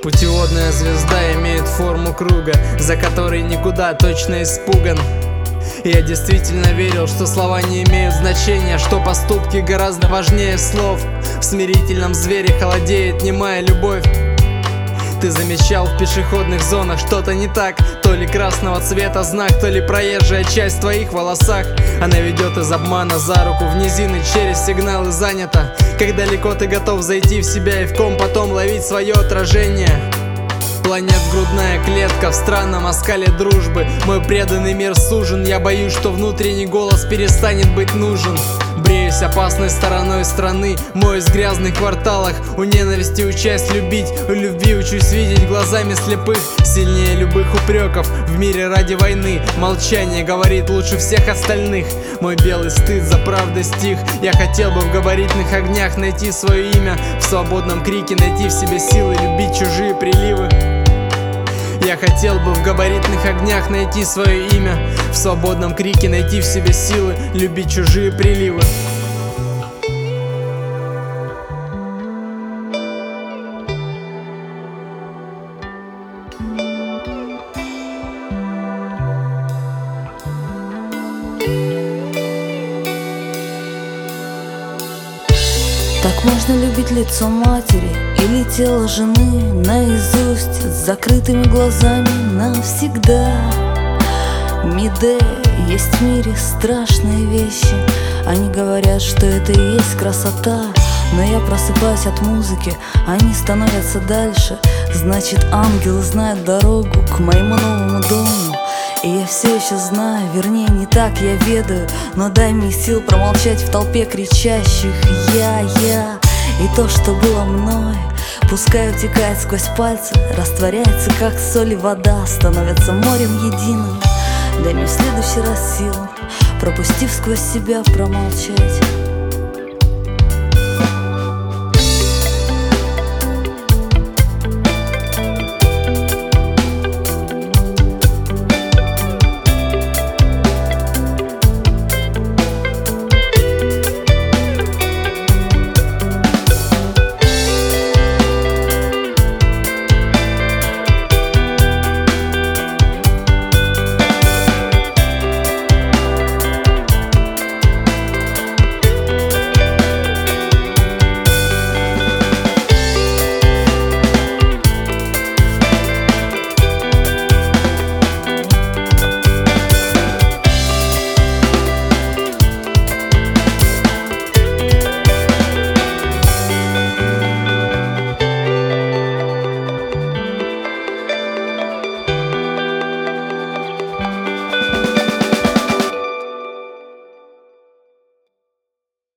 Путеводная звезда имеет форму круга, за которой никуда точно испуган. Я действительно верил, что слова не имеют значения, что поступки гораздо важнее слов. В смирительном звере холодеет немая любовь. Ты замечал в пешеходных зонах что-то не так? То ли красного цвета знак, то ли проезжая часть в твоих волосах. Она ведет из обмана за руку в низины, через сигналы занята. Как далеко ты готов зайти в себя и в ком потом ловить свое отражение? Планет грудная клетка в странном оскале дружбы. Мой преданный мир сужен, я боюсь, что внутренний голос перестанет быть нужен. Бреюсь опасной стороной страны, моюсь в грязных кварталах. У ненависти учась любить, у любви учусь видеть глазами слепых. Сильнее любых упреков в мире ради войны. Молчание говорит лучше всех остальных. Мой белый стыд за правду стих. Я хотел бы в габаритных огнях найти свое имя, в свободном крике найти в себе силы, любить чужие приливы. Я хотел бы в габаритных огнях найти свое имя, в свободном крике найти в себе силы, любить чужие приливы. Так можно любить лицо матери или тело жены наизусть, с закрытыми глазами навсегда. Миде, есть в мире страшные вещи. Они говорят, что это и есть красота. Но я просыпаюсь от музыки, они становятся дальше. Значит, ангелы знают дорогу к моему новому дому. И я все еще знаю, вернее не так, я ведаю. Но дай мне сил промолчать в толпе кричащих я. И то, что было мной, пускай утекает сквозь пальцы, растворяется, как соль и вода, становится морем единым. Дай мне в следующий раз сил, пропустив сквозь себя, промолчать.